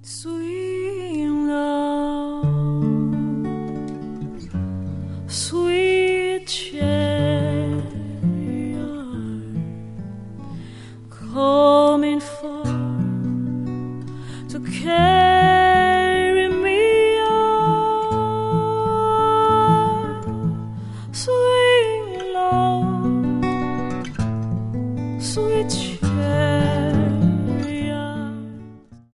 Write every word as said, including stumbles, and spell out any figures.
Sweet love, sweet chariot, coming forth to carry